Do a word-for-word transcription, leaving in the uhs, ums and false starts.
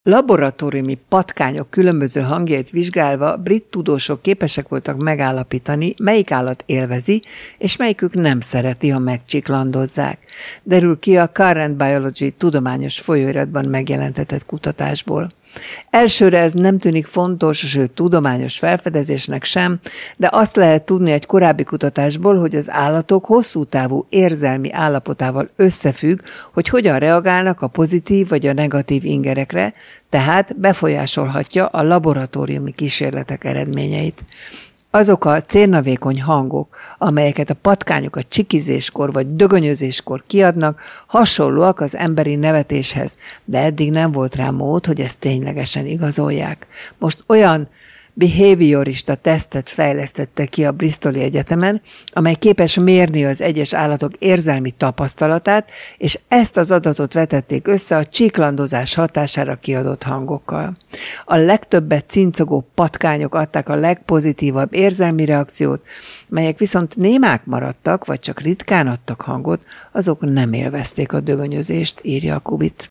Laboratóriumi patkányok különböző hangjait vizsgálva brit tudósok képesek voltak megállapítani, melyik állat élvezi, és melyikük nem szereti, ha megcsiklandozzák. Derül ki a Current Biology tudományos folyóiratban megjelentetett kutatásból. Elsőre ez nem tűnik fontos, sőt tudományos felfedezésnek sem, de azt lehet tudni egy korábbi kutatásból, hogy az állatok hosszú távú érzelmi állapotával összefügg, hogy hogyan reagálnak a pozitív vagy a negatív ingerekre, tehát befolyásolhatja a laboratóriumi kísérletek eredményeit. Azok a cérnavékony hangok, amelyeket a patkányok a csikizéskor vagy dögönyözéskor kiadnak, hasonlóak az emberi nevetéshez, de eddig nem volt rá mód, hogy ezt ténylegesen igazolják. Most olyan behaviorista tesztet fejlesztette ki a Bristoli Egyetemen, amely képes mérni az egyes állatok érzelmi tapasztalatát, és ezt az adatot vetették össze a csíklandozás hatására kiadott hangokkal. A legtöbbet cincogó patkányok adták a legpozitívabb érzelmi reakciót, melyek viszont némák maradtak, vagy csak ritkán adtak hangot, azok nem élvezték a dögönyözést, írja a Kubit.